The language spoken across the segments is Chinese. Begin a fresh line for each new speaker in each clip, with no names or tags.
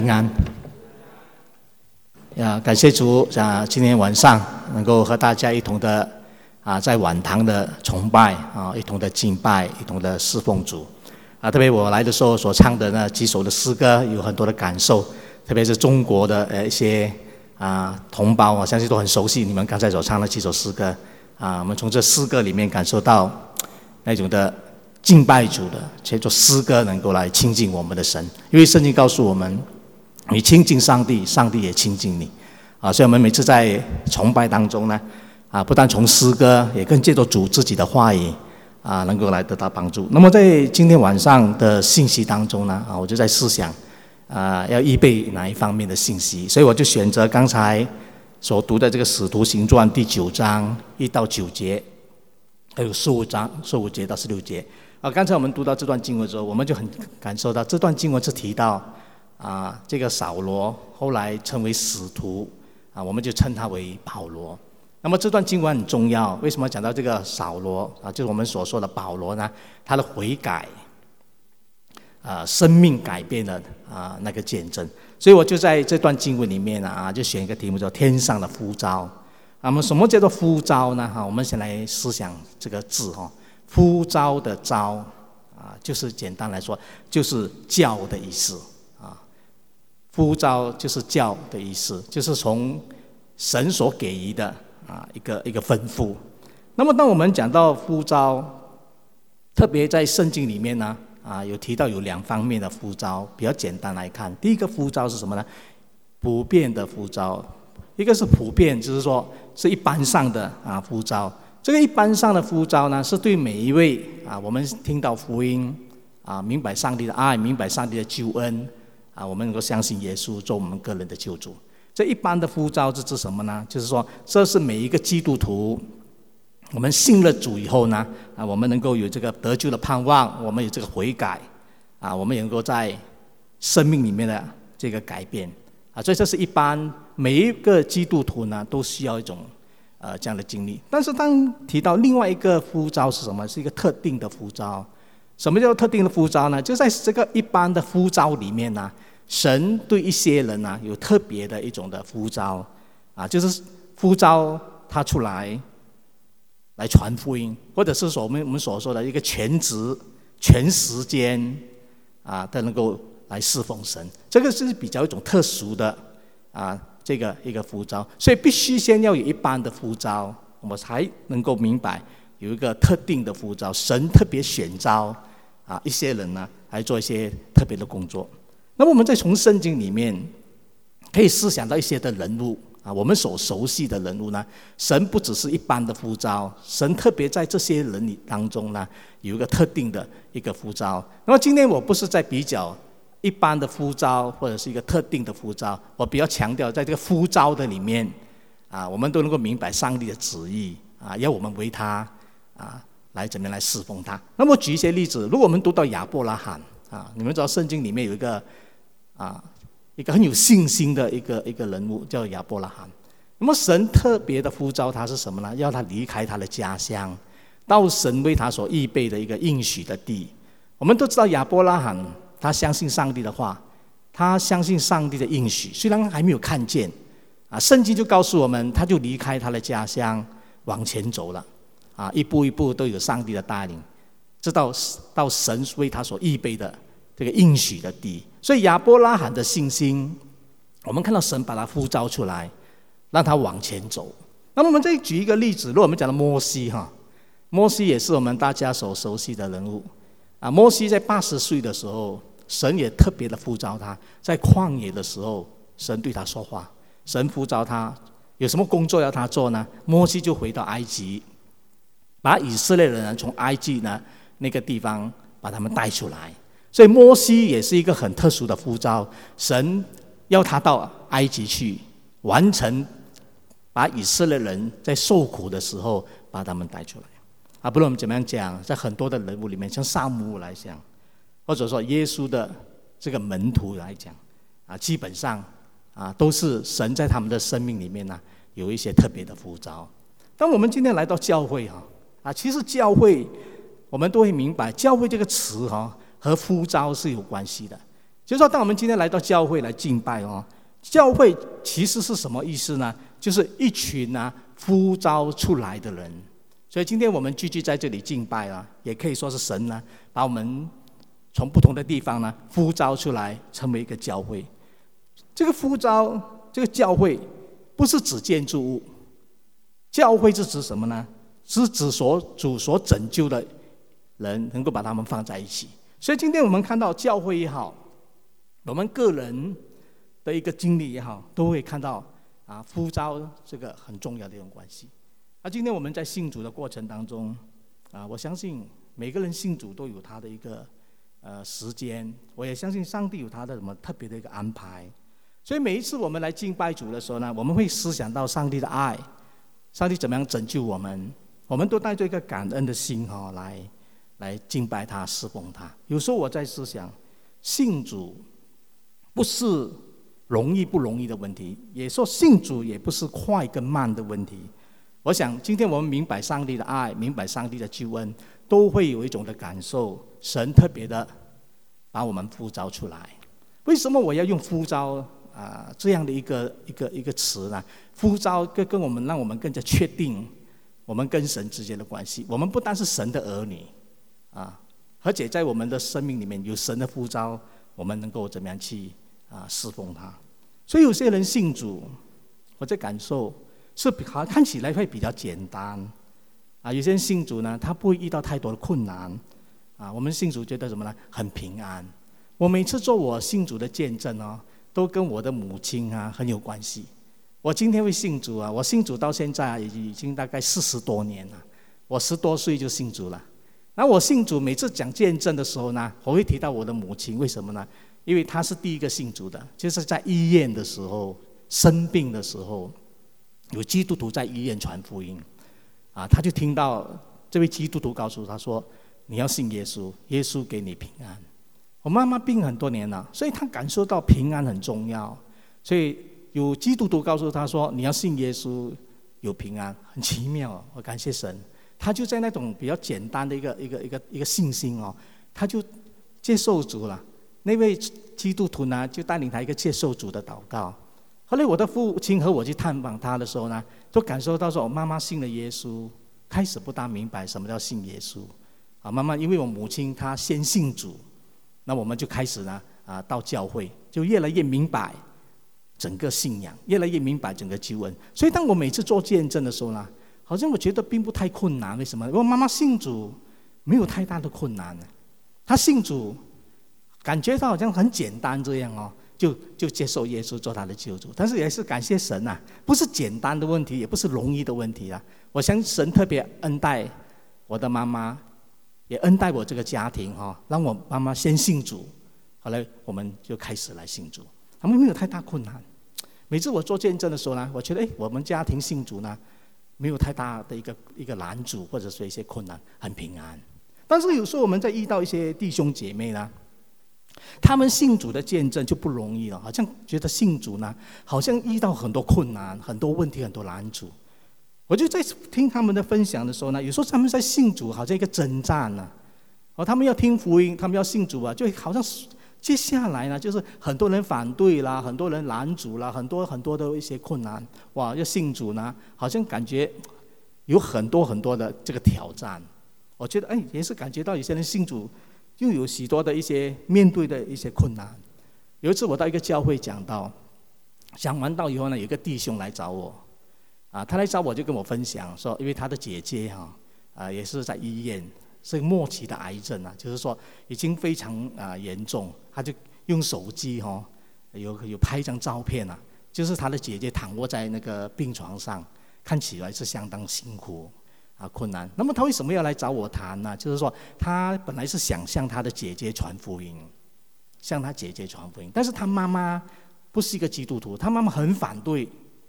平安感谢主今天晚上能够和大家一同的在晚堂的崇拜一同的敬拜，一同的侍奉主特别我来的时候所唱的那几首的诗歌有很多的感受，特别是中国的一些同胞，我相信都很熟悉你们刚才所唱的几首诗歌我们从这诗歌里面感受到那种的敬拜主的，借着诗歌能够来亲近我们的神，因为圣经告诉我们，你亲近上帝，上帝也亲近你所以我们每次在崇拜当中呢不但从诗歌，也更借着主自己的话语能够来得到帮助。那么在今天晚上的信息当中呢我就在思想要预备哪一方面的信息，所以我就选择刚才所读的这个使徒行传第9章1到9节，还有15节到16节刚才我们读到这段经文之后，我们就很感受到这段经文是提到这个扫罗后来称为使徒我们就称他为保罗。那么这段经文很重要，为什么讲到这个扫罗就是我们所说的保罗呢？他的悔改生命改变了那个见证，所以我就在这段经文里面就选一个题目叫天上的呼召。那么什么叫做呼召呢？我们先来思想这个字呼召的召就是简单来说就是叫的意思呼召就是叫的意思，就是从神所给予的一个吩咐。那么当我们讲到呼召，特别在圣经里面呢有提到有2方面的呼召，比较简单来看，第一个呼召是什么呢？普遍的呼召。一个是普遍，就是说是一般上的呼召。这个一般上的呼召呢，是对每一位我们听到福音明白上帝的爱，明白上帝的救恩我们能够相信耶稣做我们个人的救主。这一般的呼召是指什么呢？就是说这是每一个基督徒，我们信了主以后呢我们能够有这个得救的盼望，我们有这个悔改我们也能够在生命里面的这个改变所以这是一般每一个基督徒呢都需要一种这样的经历。但是当提到另外一个呼召是什么？是一个特定的呼召。什么叫特定的呼召呢？就在这个一般的呼召里面呢，神对一些人有特别的一种的呼召就是呼召他出来传福音，或者是说我们所说的一个全职全时间的能够来侍奉神，这个是比较一种特殊的这个一个呼召。所以必须先要有一般的呼召，我们才能够明白有一个特定的呼召，神特别选召一些人呢来做一些特别的工作。那么我们再从圣经里面可以思想到一些的人物我们所熟悉的人物呢，神不只是一般的呼召，神特别在这些人当中呢有一个特定的一个呼召。那么今天我不是在比较一般的呼召或者是一个特定的呼召，我比较强调在这个呼召的里面我们都能够明白上帝的旨意要我们为他来怎么样来侍奉他。那么举一些例子，如果我们读到亚伯拉罕你们知道圣经里面有一个很有信心的一个人物叫亚伯拉罕。那么神特别的呼召他是什么呢？要他离开他的家乡，到神为他所预备的一个应许的地。我们都知道亚伯拉罕他相信上帝的话，他相信上帝的应许，虽然还没有看见圣经就告诉我们，他就离开他的家乡往前走了一步一步都有上帝的带领，直到神为他所预备的这个应许的地。所以亚伯拉罕的信心，我们看到神把他呼召出来，让他往前走。那么我们再举一个例子，如果我们讲到摩西摩西也是我们大家所熟悉的人物摩西在80岁的时候，神也特别的呼召他，在旷野的时候神对他说话，神呼召他有什么工作要他做呢？摩西就回到埃及，把以色列人从埃及呢那个地方把他们带出来。所以摩西也是一个很特殊的呼召，神要他到埃及去完成把以色列人在受苦的时候把他们带出来不论我们怎么样讲，在很多的人物里面，像撒母耳来讲，或者说耶稣的这个门徒来讲基本上都是神在他们的生命里面有一些特别的呼召。当我们今天来到教会其实教会我们都会明白，教会这个词和呼召是有关系的。 就是说，当我们今天来到教会来敬拜教会其实是什么意思呢？就是一群呼召出来的人。所以今天我们聚集在这里敬拜也可以说是神把我们从不同的地方呼召出来，成为一个教会。这个呼召，这个教会不是指建筑物，教会是指什么呢？是指主所拯救的人，能够把他们放在一起。所以今天我们看到教会也好，我们个人的一个经历也好，都会看到呼召这个很重要的一种关系。今天我们在信主的过程当中我相信每个人信主都有他的一个时间，我也相信上帝有他的什么特别的一个安排。所以每一次我们来敬拜主的时候呢，我们会思想到上帝的爱，上帝怎么样拯救我们，我们都带着一个感恩的心来敬拜他，侍奉他。有时候我在思想，信主不是容易不容易的问题，也说信主也不是快跟慢的问题。我想今天我们明白上帝的爱，明白上帝的救恩，都会有一种的感受，神特别的把我们呼召出来。为什么我要用呼召这样的一个词呢？呼召跟我们，让我们更加确定我们跟神之间的关系。我们不单是神的儿女而且在我们的生命里面有神的呼召，我们能够怎么样去侍奉他。所以有些人信主，我在感受是看起来会比较简单有些人信主呢，他不会遇到太多的困难我们信主觉得什么呢？很平安。我每次做我信主的见证都跟我的母亲很有关系。我今天会信主我信主到现在已经大概40多年了，我10多岁就信主了。然后我信主每次讲见证的时候呢，我会提到我的母亲。为什么呢？因为她是第一个信主的，就是在医院的时候，生病的时候，有基督徒在医院传福音他就听到这位基督徒告诉他说，你要信耶稣，耶稣给你平安。我妈妈病很多年了，所以她感受到平安很重要，所以有基督徒告诉她说，你要信耶稣有平安，很奇妙。我感谢神，他就在那种比较简单的一个信心他就接受主了。那位基督徒呢，就带领他一个接受主的祷告。后来我的父亲和我去探访他的时候呢，都感受到说，我妈妈信了耶稣，开始不大明白什么叫信耶稣慢慢因为我母亲她先信主，那我们就开始呢到教会，就越来越明白整个信仰，越来越明白整个救恩。所以当我每次做见证的时候呢，好像我觉得并不太困难。为什么？因为我妈妈信主没有太大的困难她信主感觉到好像很简单这样就接受耶稣做他的救主。但是也是感谢神不是简单的问题，也不是容易的问题我相信神特别恩待我的妈妈，也恩待我这个家庭让我妈妈先信主，后来我们就开始来信主，他们没有太大困难。每次我做见证的时候呢，我觉得我们家庭信主呢，没有太大的一个拦阻，或者说一些困难，很平安。但是有时候我们在遇到一些弟兄姐妹呢，他们信主的见证就不容易了，好像觉得信主呢，好像遇到很多困难、很多问题、很多拦阻。我就在听他们的分享的时候呢，有时候他们在信主好像一个征战他们要听福音，他们要信主就好像接下来呢，就是很多人反对啦，很多人拦阻啦，很多的一些困难。哇，要信主呢，好像感觉有很多的这个挑战。我觉得也是感觉到有些人信主就有许多的一些面对的一些困难。有一次我到一个教会讲完道以后呢，有一个弟兄来找我他来找我就跟我分享说，因为他的姐姐也是在医院，是末期的癌症就是说已经非常严重。他就用手机有拍一张照片就是他的姐姐躺卧在那个病床上，看起来是相当辛苦困难。那么他为什么要来找我谈呢？就是说他本来是想向他的姐姐传福音，但是他妈妈不是一个基督徒，他妈妈很反对，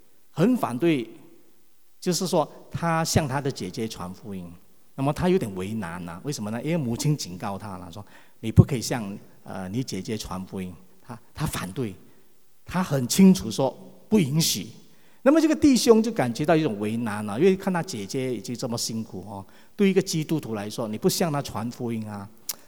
就是说他向他的姐姐传福音。那么他有点为难为什么呢？因为母亲警告他了，说你不可以向你姐姐传福音，他反对，他很清楚说不允许。那么这个弟兄就感觉到一种为难因为看他姐姐已经这么辛苦对一个基督徒来说，你不向他传福音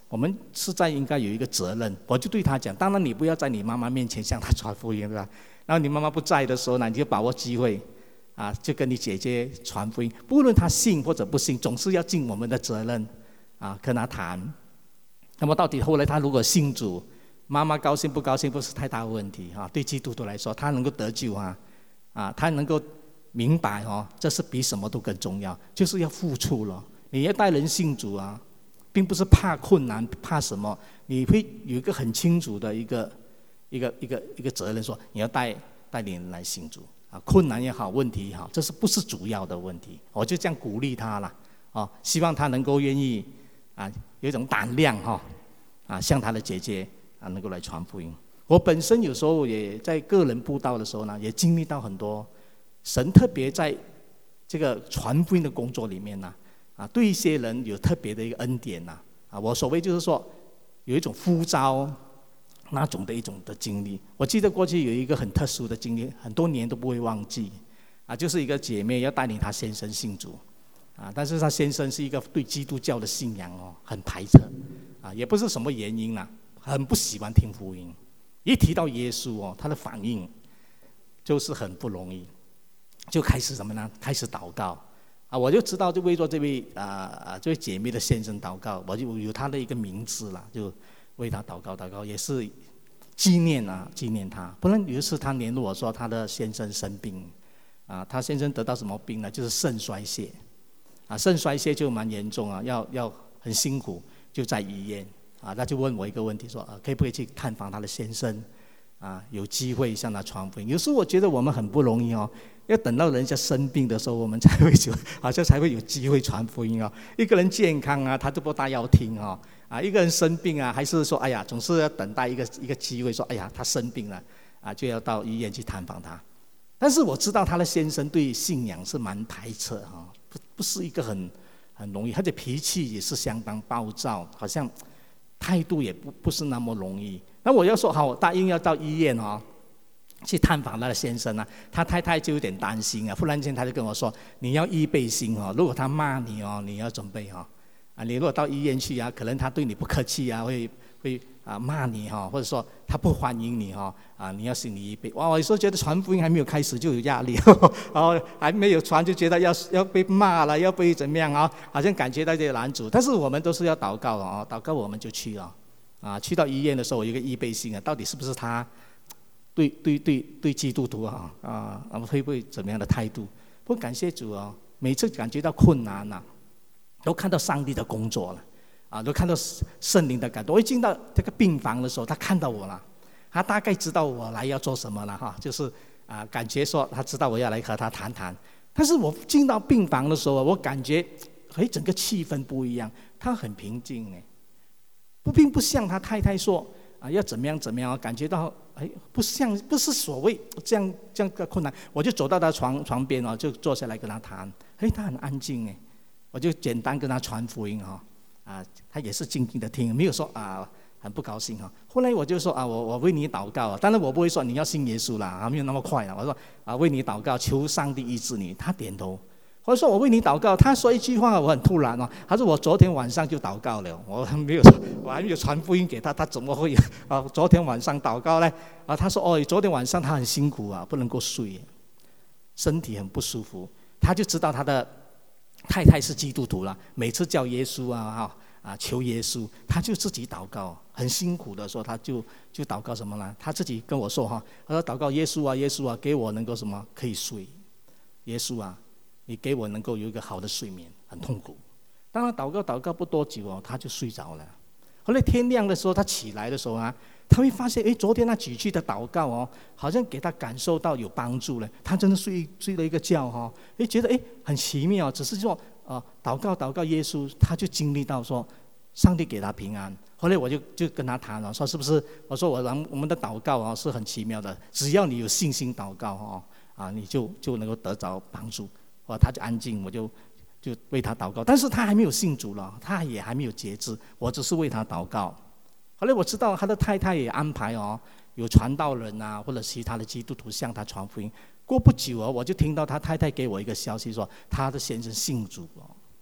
我们实在应该有一个责任。我就对他讲，当然你不要在你妈妈面前向他传福音，对吧？然后你妈妈不在的时候呢，你就把握机会，就跟你姐姐传福音。不论他信或者不信，总是要尽我们的责任，跟他谈。那么到底后来他如果信主，妈妈高兴不高兴不是太大的问题对基督徒来说，他能够得救他能够明白这是比什么都更重要，就是要付出了。你要带人信主并不是怕困难，怕什么？你会有一个很清楚的一个责任，说你要带领人来信主困难也好，问题也好，这不是主要的问题。我就这样鼓励他了希望他能够愿意有一种胆量向他的姐姐能够来传福音。我本身有时候也在个人布道的时候呢，也经历到很多神特别在这个传福音的工作里面呢对一些人有特别的一个恩典我所谓就是说有一种呼召那种的一种的经历。我记得过去有一个很特殊的经历，很多年都不会忘记就是一个姐妹要带领她先生信主但是她先生是一个对基督教的信仰很排斥也不是什么原因很不喜欢听福音。一提到耶稣他的反应就是很不容易，就开始什么呢？开始祷告我就知道就为着这位姐妹的先生祷告，我就有他的一个名字了，就为他祷告，也是纪念他。不然有一次他联络我说他的先生生病他先生得到什么病呢？就是肾衰竭肾衰竭就蛮严重要很辛苦，就在医院他就问我一个问题说可不可以去探访他的先生有机会向他传福音。有时候我觉得我们很不容易要等到人家生病的时候，我们才会好像才会有机会传福音一个人健康他都不大要听一个人生病还是说总是要等待一个机会，说他生病了就要到医院去探访他。但是我知道他的先生对信仰是蛮排斥不是一个很容易，而且脾气也是相当暴躁，好像态度也不是那么容易。那我要说好，我答应要到医院去探访他的先生他太太就有点担心忽然间他就跟我说，你要预备心如果他骂你你要准备你如果到医院去可能他对你不客气会骂你或者说他不欢迎你你要心理预备。哇，我有时候觉得传福音还没有开始就有压力还没有传就觉得要被骂了，要被怎么样好像感觉到这些拦阻。但是我们都是要祷告祷告我们就去了去到医院的时候，我有一个预备心到底是不是他对基督徒会不会怎么样的态度？不过感谢主每次感觉到困难都看到上帝的工作了都看到圣灵的感动。我一进到这个病房的时候，他看到我了，他大概知道我来要做什么了就是感觉说他知道我要来和他谈谈。但是我进到病房的时候，我感觉整个气氛不一样，他很平静并不像他太太说要怎么样感觉到不是所谓这样的困难。我就走到他床边就坐下来跟他谈，他很安静我就简单跟他传福音他也是静静的听，没有说很不高兴后来我就说我为你祷告当然我不会说你要信耶稣啦没有那么快我说为你祷告，求上帝医治你。他点头。或者说我为你祷告，他说一句话我很突然他说我昨天晚上就祷告了，我还没有传福音给他，他怎么会昨天晚上祷告呢他说昨天晚上他很辛苦不能够睡，身体很不舒服。他就知道他的太太是基督徒了，每次叫耶稣求耶稣，他就自己祷告，很辛苦的时候他就祷告什么呢？他自己跟我说他说祷告耶稣耶稣给我能够什么可以睡，耶稣你给我能够有一个好的睡眠，很痛苦。当他祷告不多久他就睡着了。后来天亮的时候，他起来的时候他会发现昨天他几句的祷告好像给他感受到有帮助了。他真的睡了一个觉觉得很奇妙。只是说祷告耶稣，他就经历到说上帝给他平安。后来我就跟他谈说是不是，我说我们的祷告是很奇妙的，只要你有信心祷告你就能够得着帮助。他就安静，我就为他祷告。但是他还没有信主了，他也还没有节制，我只是为他祷告。后来我知道他的太太也安排有传道人或者其他的基督徒向他传福音。过不久我就听到他太太给我一个消息说他的先生信主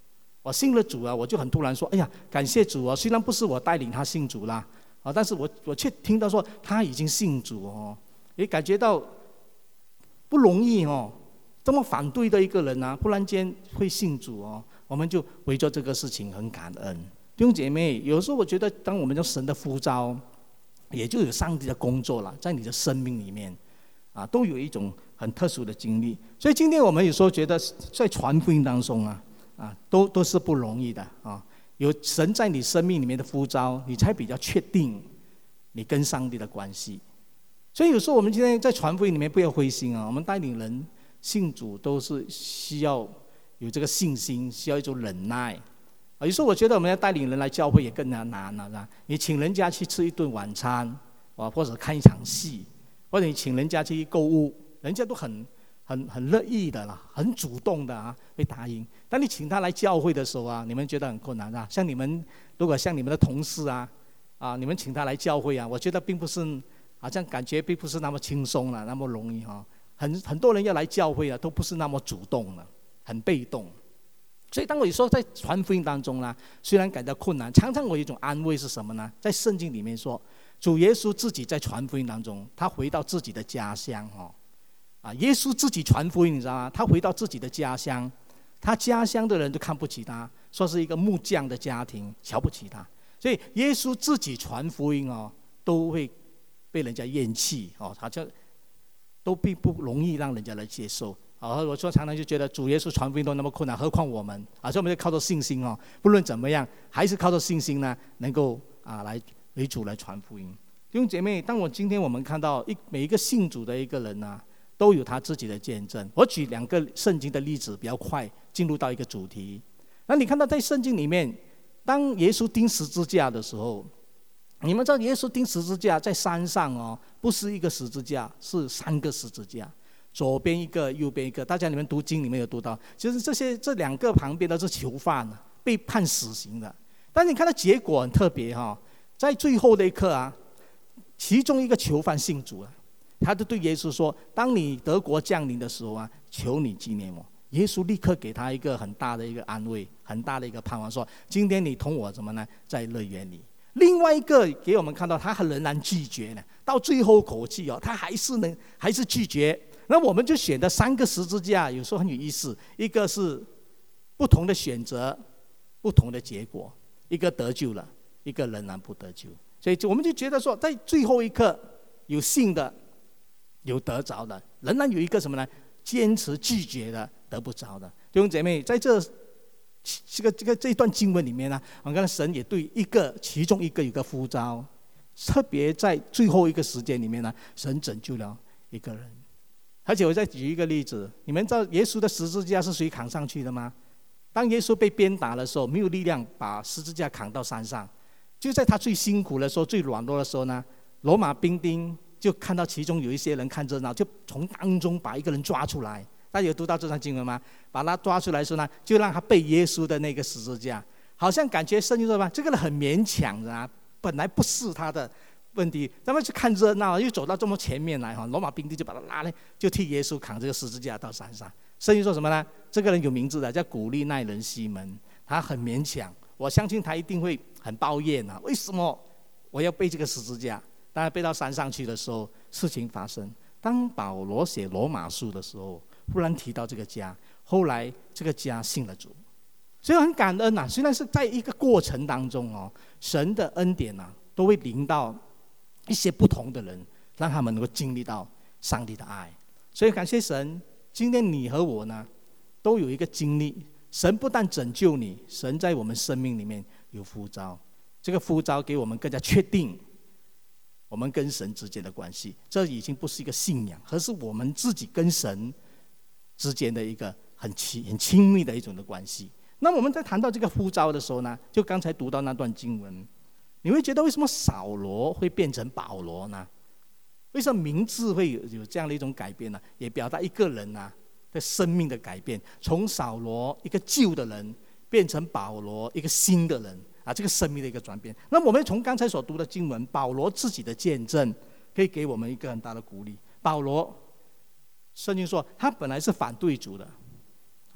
我信了主啊，我就很突然说，哎呀，感谢主啊！虽然不是我带领他信主啦，但是我却听到说他已经信主哦，也感觉到不容易哦。这么反对的一个人啊，忽然间会信主哦，我们就为着这个事情很感恩。弟兄姐妹，有时候我觉得，当我们用神的呼召，也就有上帝的工作了，在你的生命里面，都有一种很特殊的经历。所以今天我们有时候觉得，在传福音当中都是不容易的啊。有神在你生命里面的呼召，你才比较确定你跟上帝的关系。所以有时候我们今天在传福音里面不要灰心啊，我们带领人信主都是需要有这个信心，需要一种忍耐。有时候我觉得我们要带领人来教会也更难了，是吧？你请人家去吃一顿晚餐，或者看一场戏，或者你请人家去购物，人家都很乐意的啦，很主动的会答应。当你请他来教会的时候你们觉得很困难像你们如果像你们的同事你们请他来教会我觉得并不是好像感觉并不是那么轻松了，那么容易很多人要来教会都不是那么主动了，很被动。所以当我有时候在传福音当中虽然感到困难，常常我有一种安慰是什么呢？在圣经里面说，主耶稣自己在传福音当中，他回到自己的家乡耶稣自己传福音，你知道吗？他回到自己的家乡，他家乡的人都看不起他，说是一个木匠的家庭，瞧不起他。所以耶稣自己传福音都会被人家厌弃好像都并不容易让人家来接受。我说常常就觉得主耶稣传福音都那么困难，何况我们所以我们就靠着信心不论怎么样，还是靠着信心呢，能够来为主来传福音。弟兄姐妹，当今天我们看到每一个信主的一个人都有他自己的见证。我举2个圣经的例子，比较快进入到一个主题。那你看到在圣经里面，当耶稣钉十字架的时候，你们知道耶稣钉十字架在山上不是一个十字架，是3个十字架，左边一个，右边一个。大家你们读经里面有读到，就是这2个旁边都是囚犯被判死刑的。但你看到结果很特别在最后的一刻其中一个囚犯信主了，他就对耶稣说：“当你得国降临的时候求你纪念我。”耶稣立刻给他一个很大的一个安慰，很大的一个盼望，说：“今天你同我怎么呢？在乐园里。”另外一个给我们看到，他仍然拒绝呢，到最后口气他还是拒绝。那我们就选的3个十字架，有时候很有意思，一个是不同的选择，不同的结果，一个得救了，一个仍然不得救。所以我们就觉得说，在最后一刻有信的，有得着的，仍然有一个什么呢？坚持拒绝的，得不着的。弟兄姐妹，在这一段经文里面我们看到神也对其中一个有个呼召，特别在最后一个时间里面神拯救了一个人。而且我再举一个例子，你们知道耶稣的十字架是谁扛上去的吗？当耶稣被鞭打的时候，没有力量把十字架扛到山上，就在他最辛苦的时候、最软弱的时候罗马兵丁就看到其中有一些人看热闹，就从当中把一个人抓出来。大家有读到这段经文吗？把他抓出来的时候就让他背耶稣的那个十字架，好像感觉圣经说这个人很勉强的本来不是他的问题，他们去看热闹，又走到这么前面来罗马兵丁就把他拉来，就替耶稣扛这个十字架到山上。圣经说什么呢？这个人有名字的，叫古利奈人西门，他很勉强，我相信他一定会很抱怨为什么我要背这个十字架？当然背到山上去的时候，事情发生。当保罗写罗马书的时候，忽然提到这个家，后来这个家信了主，所以很感恩虽然是在一个过程当中神的恩典都会临到一些不同的人，让他们能够经历到上帝的爱。所以感谢神，今天你和我都有一个经历，神不但拯救你，神在我们生命里面有呼召，这个呼召给我们更加确定我们跟神之间的关系，这已经不是一个信仰，而是我们自己跟神之间的一个很亲密的一种的关系。那我们在谈到这个呼召的时候就刚才读到那段经文，你会觉得为什么扫罗会变成保罗呢？为什么名字会有这样的一种改变呢？也表达一个人的生命的改变，从扫罗一个旧的人变成保罗一个新的人这个生命的一个转变。那我们从刚才所读的经文，保罗自己的见证可以给我们一个很大的鼓励。保罗圣经说他本来是反对主的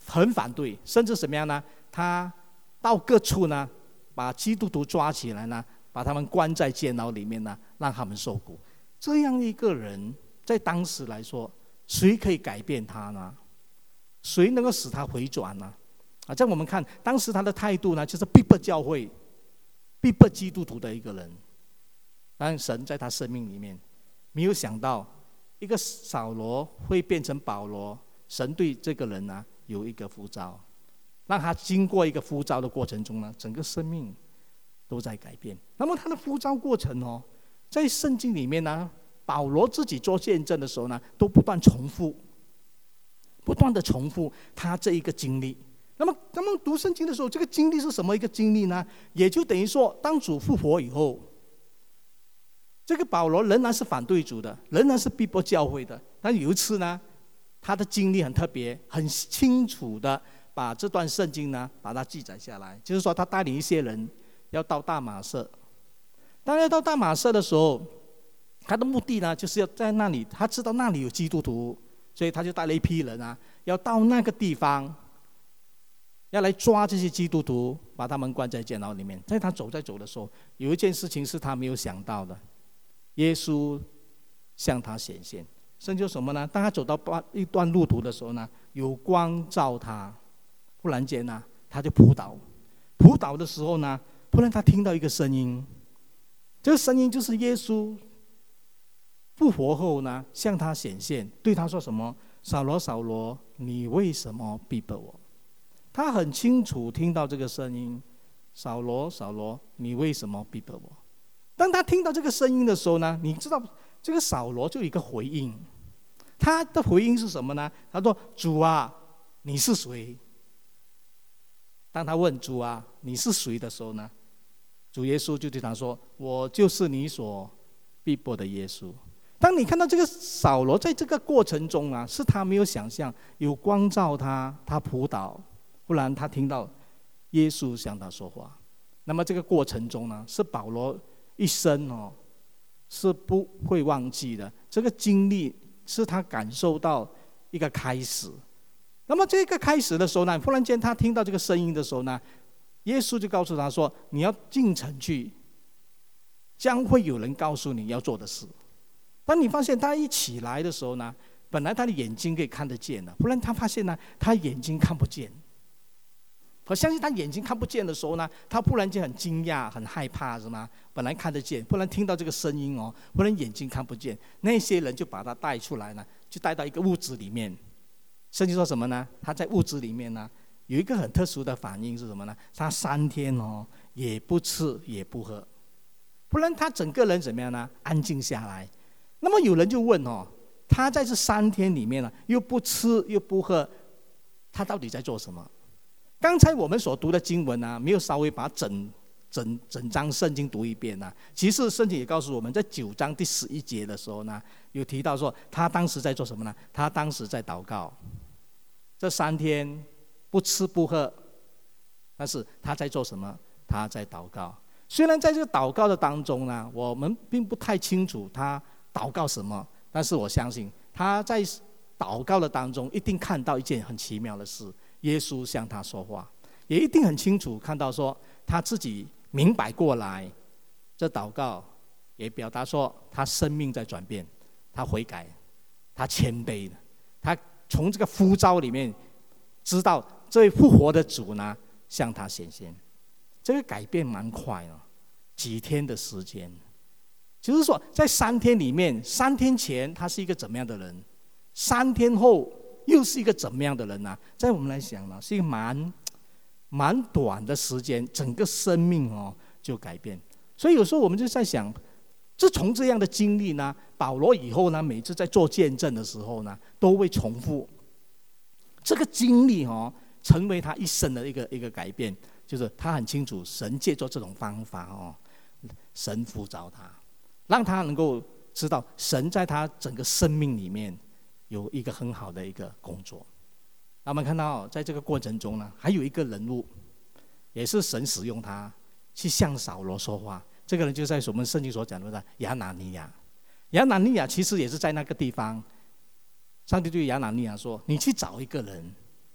很反对，甚至怎么样呢？他到各处呢，把基督徒抓起来呢，把他们关在监牢里面呢，让他们受苦。这样一个人，在当时来说，谁可以改变他呢？谁能够使他回转呢？在我们看当时他的态度呢，就是逼迫教会、逼迫基督徒的一个人。但神在他生命里面没有想到，一个扫罗会变成保罗。神对这个人呢有一个呼召，让他经过一个呼召的过程中呢，整个生命都在改变。那么他的呼召过程在圣经里面呢，保罗自己做见证的时候呢，都不断的重复他这一个经历。那么读圣经的时候，这个经历是什么一个经历呢？也就等于说，当主复活以后，这个保罗仍然是反对主的，仍然是逼迫教会的。但有一次呢，他的经历很特别，很清楚的把这段圣经呢，把它记载下来。就是说，他带领一些人要到大马色。当要到大马色的时候，他的目的呢，就是要在那里，他知道那里有基督徒，所以他就带了一批人啊，要到那个地方，要来抓这些基督徒，把他们关在监牢里面。在他走的时候，有一件事情是他没有想到的，耶稣向他显现。圣经什么呢？当他走到一段路途的时候呢，有光照他，忽然间呢，他就扑倒。扑倒的时候呢，忽然他听到一个声音，这个声音就是耶稣复活后呢，向他显现，对他说什么？扫罗，扫罗，你为什么逼迫我？他很清楚听到这个声音，扫罗，扫罗，你为什么逼迫我？当他听到这个声音的时候呢，你知道这个扫罗就有一个回应，他的回应是什么呢？他说：“主啊，你是谁？”当他问主啊，你是谁的时候呢，主耶稣就对他说：“我就是你所逼迫的耶稣。”当你看到这个扫罗在这个过程中啊，是他没有想象，有光照他，他扑倒，不然他听到耶稣向他说话。那么这个过程中呢，是保罗一生是不会忘记的。这个经历是他感受到一个开始。那么这个开始的时候呢，忽然间他听到这个声音的时候呢，耶稣就告诉他说：“你要进城去，将会有人告诉你要做的事。”当你发现他一起来的时候呢，本来他的眼睛可以看得见的，忽然他发现呢，他眼睛看不见。我相信他眼睛看不见的时候呢，他忽然间很惊讶、很害怕，是吗？本来看得见，忽然听到这个声音忽然眼睛看不见。那些人就把他带出来呢，就带到一个屋子里面。圣经说什么呢？他在屋子里面呢，有一个很特殊的反应是什么呢？他3天也不吃也不喝，不然他整个人怎么样呢？安静下来。那么有人就问他在这3天里面呢，又不吃又不喝，他到底在做什么？刚才我们所读的经文呢，没有稍微把整章圣经读一遍呢。其实圣经也告诉我们，在9章第11节的时候呢，有提到说他当时在做什么呢？他当时在祷告。这3天不吃不喝，但是他在做什么？他在祷告。虽然在这个祷告的当中呢，我们并不太清楚他祷告什么，但是我相信他在祷告的当中一定看到一件很奇妙的事，耶稣向他说话，也一定很清楚看到说他自己明白过来，这祷告也表达说他生命在转变，他悔改，他谦卑的，他从这个呼召里面知道这位复活的主呢向他显现。这个改变蛮快的，几天的时间。就是说在3天里面，3天前他是一个怎么样的人，3天后又是一个怎么样的人呢？在我们来想呢，是一个蛮短的时间，整个生命就改变。所以有时候我们就在想，自从这样的经历呢，保罗以后呢，每次在做见证的时候呢，都会重复这个经历成为他一生的一个改变。就是他很清楚神借助这种方法神呼召他，让他能够知道神在他整个生命里面有一个很好的一个工作。那我们看到在这个过程中呢，还有一个人物也是神使用他去向扫罗说话。这个人就在我们圣经所讲的亚拿尼亚。亚拿尼亚其实也是在那个地方，上帝对亚拿尼亚说：“你去找一个人，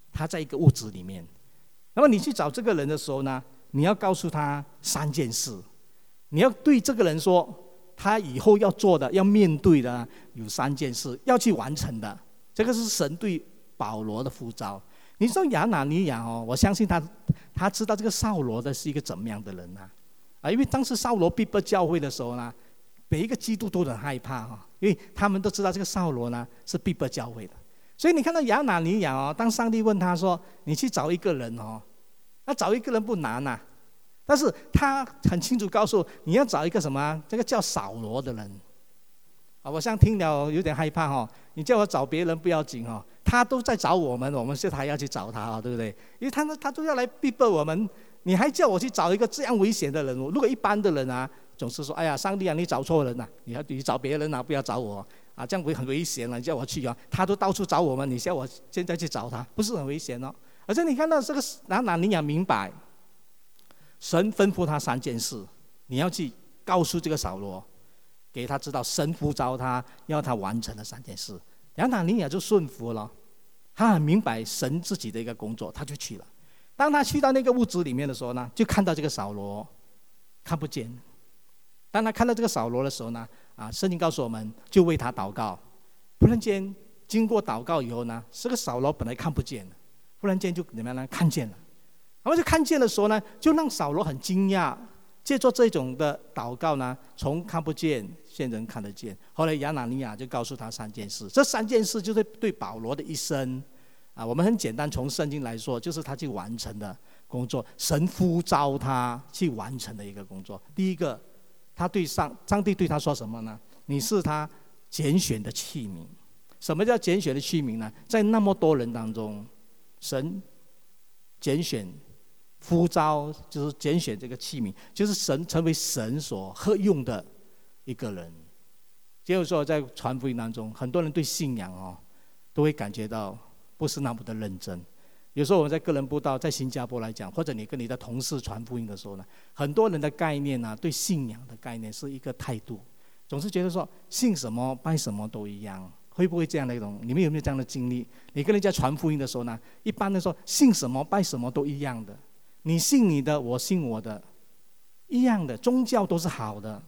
他在一个屋子里面。那么你去找这个人的时候呢，你要告诉他3件事，你要对这个人说，他以后要做的、要面对的有3件事要去完成的。这个是神对保罗的呼召。你说亚拿尼亚我相信他知道这个扫罗的是一个怎么样的人因为当时扫罗逼迫教会的时候呢，每一个基督徒都很害怕因为他们都知道这个扫罗呢是逼迫教会的。所以你看到亚拿尼亚当上帝问他说：“你去找一个人那找一个人不难但是他很清楚告诉你要找一个什么？这个叫扫罗的人。我像听了有点害怕你叫我找别人不要紧他都在找我们现在还要去找他对不对？因为他都要来逼迫我们，你还叫我去找一个这样危险的人？如果一般的人总是说：“哎呀，上帝你找错人你找别人不要找我这样很危险了，你叫我去他都到处找我们，你叫我现在去找他，不是很危险而且你看到这个亚拿尼亚明白，神吩咐他3件事，你要去告诉这个扫罗，给他知道神呼召他要他完成的3件事。亚拿尼亚就顺服了，他很明白神自己的一个工作，他就去了。当他去到那个屋子里面的时候呢，就看到这个扫罗看不见。当他看到这个扫罗的时候呢，圣经告诉我们，就为他祷告。忽然间，经过祷告以后呢，这个扫罗本来看不见的，忽然间就怎么样呢？看见了。然后就看见的时候呢，就让扫罗很惊讶。借着这种的祷告呢，从看不见现成看得见。后来亚拿尼亚就告诉他3件事，这3件事就是对保罗的一生我们很简单从圣经来说，就是他去完成的工作，神呼召他去完成的一个工作。第一个，他对上帝对他说什么呢？你是他拣选的器皿。什么叫拣选的器皿呢？在那么多人当中，神拣选呼召，就是拣选这个器皿，就是神成为神所合用的一个人。就是说在传福音当中，很多人对信仰都会感觉到不是那么的认真。有时候我们在个人布道，在新加坡来讲，或者你跟你的同事传福音的时候呢，很多人的概念对信仰的概念是一个态度，总是觉得说信什么拜什么都一样。会不会这样的一种？你们有没有这样的经历？你跟人家传福音的时候呢，一般的说信什么拜什么都一样的，你信你的，我信我的，一样的。宗教都是好的，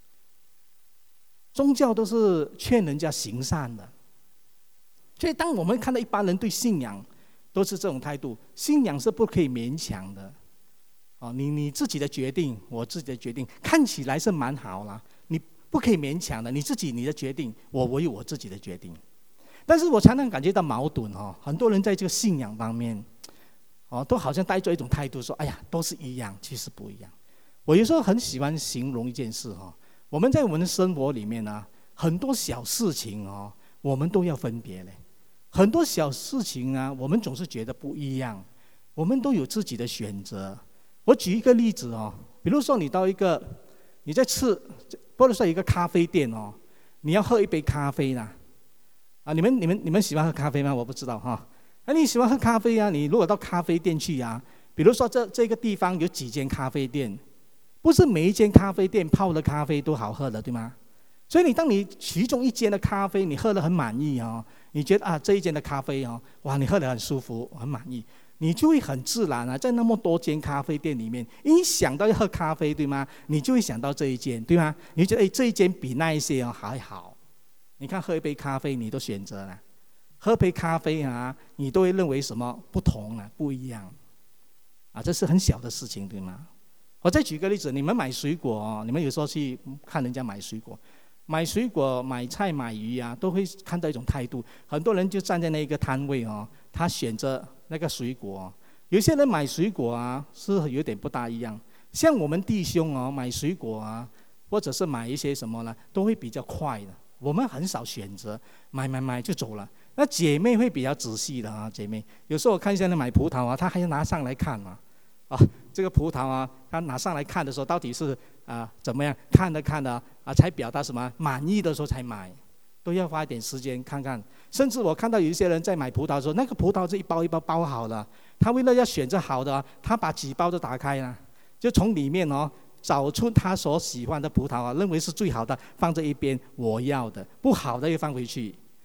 宗教都是劝人家行善的。所以当我们看到一般人对信仰都是这种态度，信仰是不可以勉强的你自己的决定，我自己的决定，看起来是蛮好啦，你不可以勉强的，你自己你的决定，我有我自己的决定。但是我常常感觉到矛盾很多人在这个信仰方面都好像带着一种态度说：“哎呀，都是一样。”其实不一样。我有时候很喜欢形容一件事我们在我们的生活里面很多小事情我们都要分别嘞。很多小事情我们总是觉得不一样，我们都有自己的选择。我举一个例子比如说你到你在吃，或者说一个咖啡店你要喝一杯咖啡呢你们喜欢喝咖啡吗？我不知道你喜欢喝咖啡你如果到咖啡店去比如说这个地方有几间咖啡店，不是每一间咖啡店泡的咖啡都好喝的，对吗？所以当你其中一间的咖啡你喝得很满意你觉得这一间的咖啡哇，你喝得很舒服很满意，你就会很自然在那么多间咖啡店里面，一想到要喝咖啡，对吗？你就会想到这一间，对吗？你觉得这一间比那一些还好。你看喝一杯咖啡你都选择了，喝杯咖啡你都会认为什么不同不一样这是很小的事情，对吗？我再举个例子，你们买水果你们有时候去看人家买水果，买菜买鱼都会看到一种态度。很多人就站在那个摊位他选择那个水果有些人买水果是有点不大一样。像我们弟兄买水果或者是买一些什么呢，都会比较快的。我们很少选择买就走了。那姐妹会比较仔细的姐妹有时候我看见人买葡萄她还要拿上来看这个葡萄她拿上来看的时候到底是怎么样，看的才表达什么满意的时候才买，都要花一点时间看看。甚至我看到有一些人在买葡萄的时候，那个葡萄是一包一包包好了，他为了要选择好的他把几包都打开了，就从里面找出他所喜欢的葡萄认为是最好的放在一边，我要的不好的又放回去。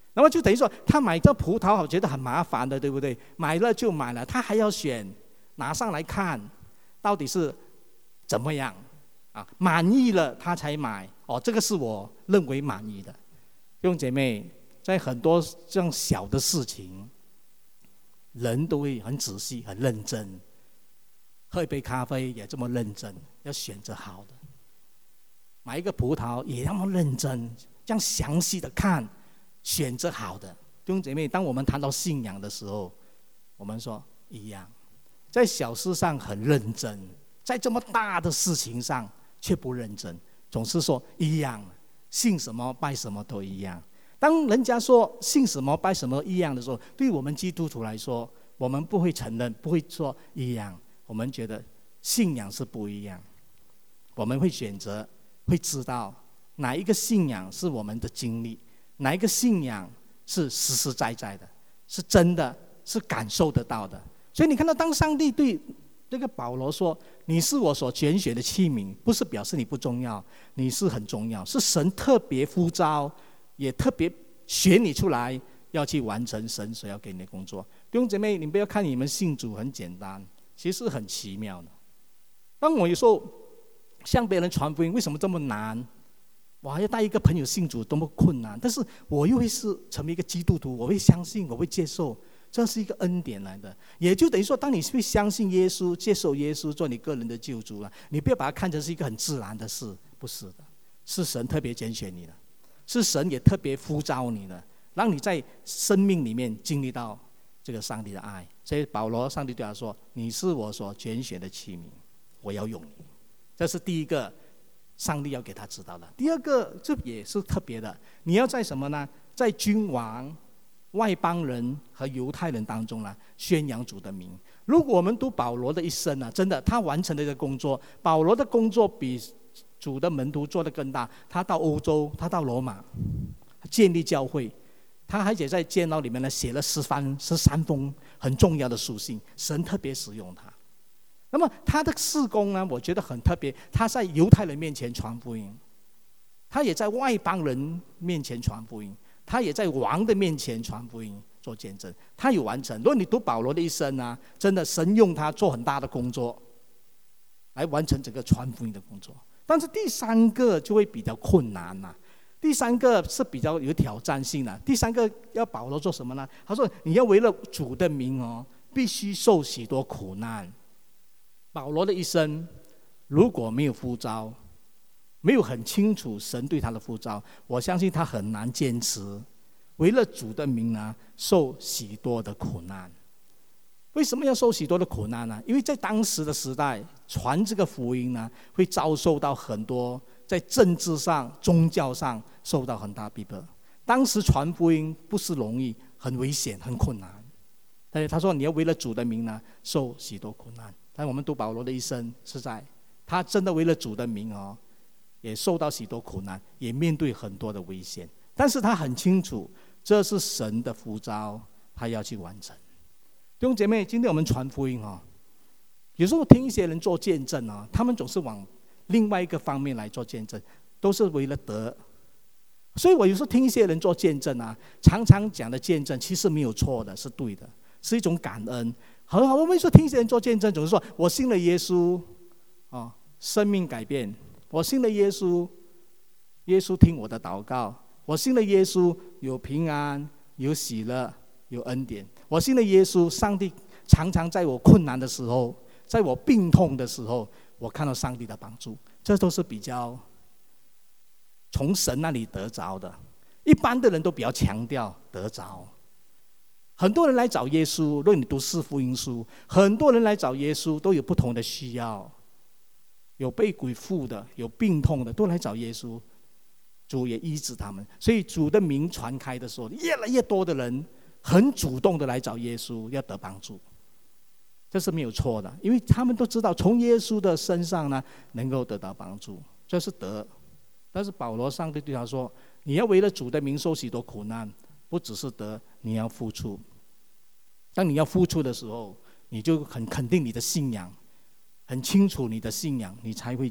那么就等于说，他买这葡萄，我觉得很麻烦的，对不对？买了就买了，他还要选，拿上来看，到底是怎么样啊？满意了他才买。这个是我认为满意的。弟兄姐妹，在很多这样小的事情，人都会很仔细、很认真。喝一杯咖啡也这么认真，要选择好的；买一个葡萄也那么认真，这样详细的看。选择好的。弟兄姐妹，当我们谈到信仰的时候，我们说一样，在小事上很认真，在这么大的事情上却不认真，总是说一样，信什么拜什么都一样。当人家说信什么拜什么一样的时候，对于我们基督徒来说，我们不会承认，不会说一样，我们觉得信仰是不一样。我们会选择，会知道哪一个信仰是我们的经历，哪一个信仰是实实在在的，是真的，是感受得到的。所以你看到，当上帝对这个保罗说：“你是我所拣选的器皿”，不是表示你不重要，你是很重要，是神特别呼召，也特别选你出来，要去完成神所要给你的工作。弟兄姐妹，你不要看你们信主很简单，其实很奇妙的。当我有时候向别人传福音，为什么这么难？我还要带一个朋友信主多么困难，但是我又会是成为一个基督徒，我会相信，我会接受，这是一个恩典来的。也就等于说，当你会相信耶稣，接受耶稣做你个人的救主了，你不要把它看成是一个很自然的事，不是的，是神特别拣选你的，是神也特别呼召你的，让你在生命里面经历到这个上帝的爱。所以保罗，上帝对他说：“你是我所拣选的器皿，我要用你。”这是第一个。上帝要给他知道的。第二个，这也是特别的，你要在什么呢？在君王、外邦人和犹太人当中呢，宣扬主的名。如果我们读保罗的一生呢，真的他完成了这个工作。保罗的工作比主的门徒做得更大。他到欧洲，他到罗马，建立教会。他还在监牢里面呢，写了13封很重要的书信，神特别使用他。那么他的事工呢，我觉得很特别。他在犹太人面前传福音，他也在外邦人面前传福音，他也在王的面前传福音做见证。他有完成。如果你读保罗的一生啊，真的神用他做很大的工作，来完成整个传福音的工作。但是第三个就会比较困难了。第三个是比较有挑战性的。第三个要保罗做什么呢？他说：“你要为了主的名必须受许多苦难。”保罗的一生如果没有呼召，没有很清楚神对他的呼召，我相信他很难坚持为了主的名呢，受许多的苦难。为什么要受许多的苦难呢？因为在当时的时代，传这个福音呢，会遭受到很多在政治上、宗教上受到很大逼迫。当时传福音不是容易，很危险，很困难。但是他说：“你要为了主的名呢，受许多苦难。”但我们读保罗的一生，是在他真的为了主的名也受到许多苦难，也面对很多的危险。但是他很清楚，这是神的呼召，他要去完成。弟兄姐妹，今天我们传福音有时候听一些人做见证他们总是往另外一个方面来做见证，都是为了得。所以我有时候听一些人做见证常常讲的见证其实没有错的，是对的，是一种感恩。很好，我们说听一些人做见证，总是说我信了耶稣生命改变；我信了耶稣，耶稣听我的祷告；我信了耶稣，有平安，有喜乐，有恩典；我信了耶稣，上帝常常在我困难的时候，在我病痛的时候，我看到上帝的帮助。这都是比较从神那里得着的。一般的人都比较强调得着。很多人来找耶稣，如果你读四福音书，很多人来找耶稣都有不同的需要，有被鬼附的，有病痛的，都来找耶稣，主也医治他们。所以主的名传开的时候，越来越多的人很主动的来找耶稣，要得帮助。这是没有错的，因为他们都知道从耶稣的身上呢能够得到帮助，这是得。但是保罗上帝对他说：“你要为了主的名受许多苦难，不只是得，你要付出。”当你要付出的时候，你就很肯定你的信仰，很清楚你的信仰，你才会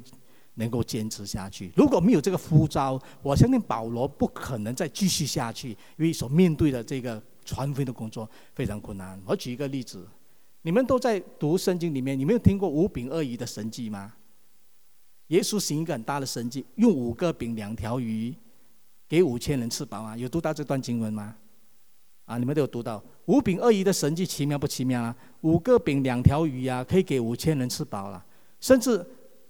能够坚持下去。如果没有这个呼召，我相信保罗不可能再继续下去，因为所面对的这个传福音的工作非常困难。我举一个例子，你们都在读圣经里面，你们有听过5饼2鱼的神迹吗？耶稣行一个很大的神迹，用5个饼2条鱼给5000人吃饱啊！有读到这段经文吗？你们都有读到5饼2鱼的神迹，奇妙不奇妙啊？5个饼2条鱼啊，可以给5000人吃饱了。甚至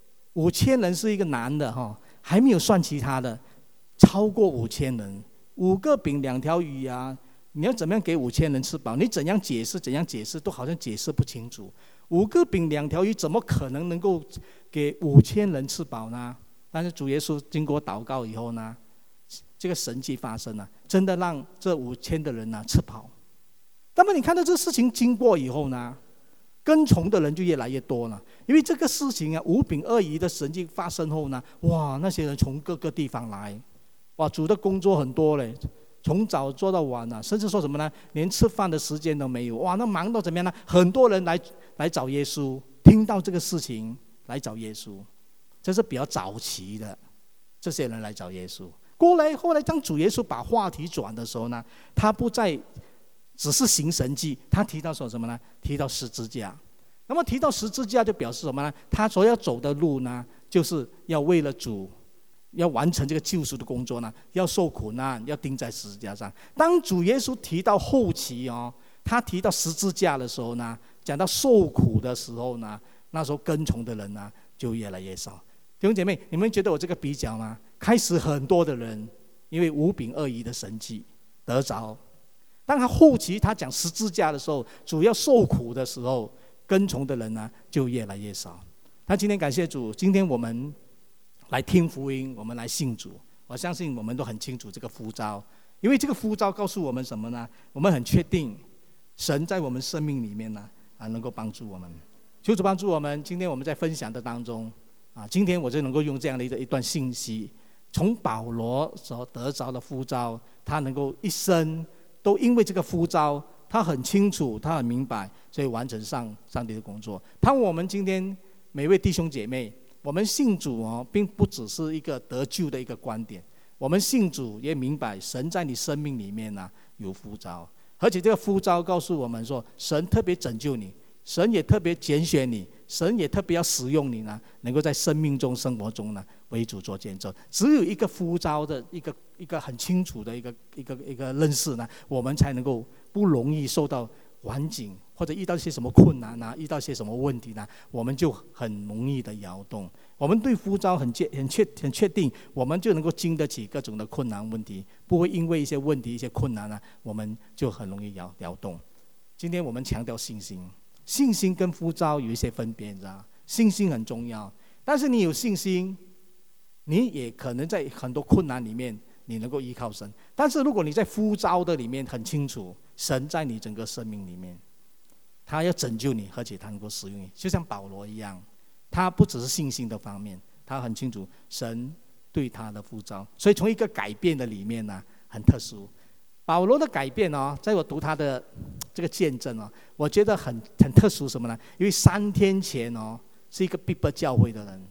5000人是一个男的还没有算其他的，超过5000人。5个饼2条鱼啊，你要怎么样给5000人吃饱？你怎样解释都好像解释不清楚。5个饼2条鱼怎么可能够给5000人吃饱呢？但是主耶稣经过祷告以后呢，这个神迹发生了，真的让这5000的人吃饱。那么你看到这事情经过以后呢，跟从的人就越来越多了。因为这个事情5饼2鱼的神迹发生后呢，哇，那些人从各个地方来，哇，主的工作很多嘞，从早做到晚甚至说什么呢？连吃饭的时间都没有，哇，那忙到怎么样呢？很多人来找耶稣，听到这个事情来找耶稣，这是比较早期的这些人来找耶稣。后来当主耶稣把话题转的时候呢，他不再只是行神迹，他提到说什么呢？提到十字架。那么提到十字架就表示什么呢？他所要走的路呢，就是要为了主，要完成这个救赎的工作呢，要受苦难，要钉在十字架上。当主耶稣提到后期他提到十字架的时候呢，讲到受苦的时候呢，那时候跟从的人呢就越来越少。弟兄姐妹，你们觉得我这个比较吗？开始很多的人因为5饼2鱼的神迹得着，当他后期他讲十字架的时候，主要受苦的时候，跟从的人呢就越来越少。那今天感谢主，今天我们来听福音，我们来信主，我相信我们都很清楚这个呼召，因为这个呼召告诉我们什么呢？我们很确定神在我们生命里面呢能够帮助我们。求主帮助我们。今天我们在分享的当中今天我就能够用这样的一段信息，从保罗所得着的呼召，他能够一生都因为这个呼召，他很清楚，他很明白，所以完成上帝的工作。盼望我们今天每位弟兄姐妹，我们信主并不只是一个得救的一个观点，我们信主也明白神在你生命里面有呼召，而且这个呼召告诉我们说，神特别拯救你，神也特别拣选你，神也特别要使用你能够在生命中生活中为主做见证。只有一个呼召的一个很清楚的一个认识我们才能够不容易受到环境或者遇到一些什么困难遇到一些什么问题我们就很容易的摇动。我们对呼召很确定，我们就能够经得起各种的困难问题，不会因为一些问题一些困难我们就很容易摇动。今天我们强调信心，信心跟呼召有一些分别，你知道？信心很重要，但是你有信心，你也可能在很多困难里面你能够依靠神。但是如果你在呼召的里面很清楚，神在你整个生命里面，他要拯救你，而且他能够使用你，就像保罗一样，他不只是信心的方面，他很清楚神对他的呼召。所以从一个改变的里面很特殊。保罗的改变在我读他的这个见证我觉得很特殊。什么呢？因为3天前是一个逼迫教会的人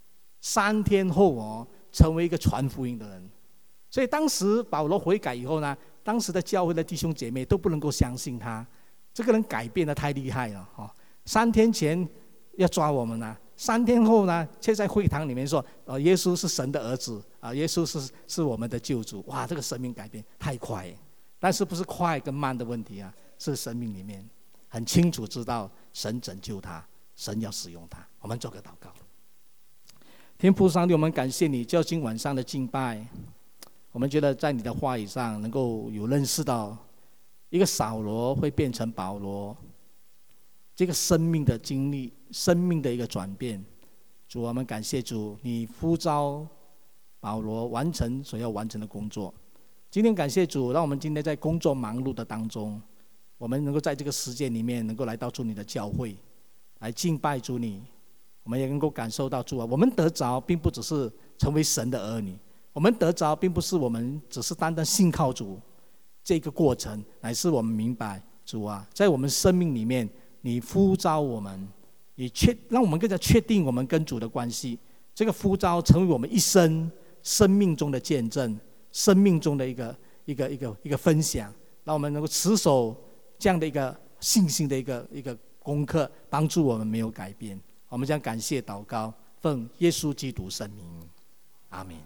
，3天后成为一个传福音的人。所以当时保罗悔改以后呢，当时的教会的弟兄姐妹都不能够相信他，这个人改变得太厉害了3天前要抓我们3天后呢，却在会堂里面说耶稣是神的儿子耶稣是我们的救主。哇，这个生命改变太快。但是不是快跟慢的问题是生命里面很清楚知道神拯救他，神要使用他。我们做个祷告。天父上帝，我们感谢你，就今晚上的敬拜，我们觉得在你的话语上能够有认识到一个扫罗会变成保罗，这个生命的经历，生命的一个转变。主，我们感谢主，你呼召保罗完成所要完成的工作。今天感谢主，让我们今天在工作忙碌的当中，我们能够在这个时间里面能够来到主你的教会来敬拜主你。我们也能够感受到主我们得着并不只是成为神的儿女，我们得着并不是我们只是单单信靠主这个过程，乃是我们明白主在我们生命里面你呼召我们，你让我们更加确定我们跟主的关系， 这个呼召成为我们一生生命中的见证，生命中的一个分享，让我们能够持守这样的一个信心的一个功课，帮助我们没有改变。我们将感谢祷告，奉耶稣基督圣名，阿们。